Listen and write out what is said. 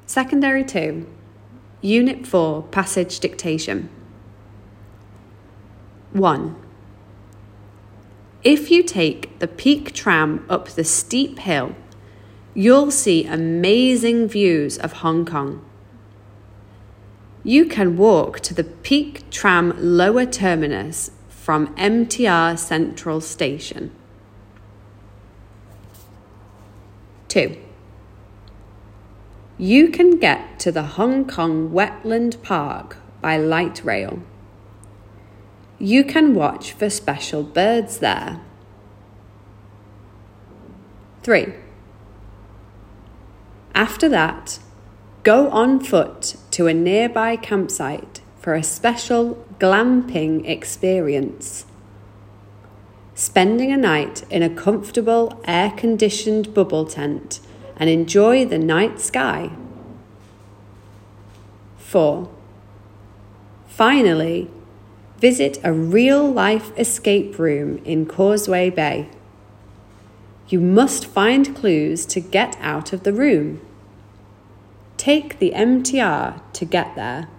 Secondary 2, Unit 4, Passage Dictation. 1. If you take the Peak Tram up the steep hill, you'll see amazing views of Hong Kong. You can walk to the Peak Tram lower terminus from MTR Central Station. 2. You can get to the Hong Kong Wetland Park by light rail. You can watch for special birds there. 3. After that, go on foot to a nearby campsite for a special glamping experience. Spending a night in a comfortable air-conditioned bubble tent and enjoy the night sky. 4. Finally, visit a real-life escape room in Causeway Bay. You must find clues to get out of the room. Take the MTR to get there.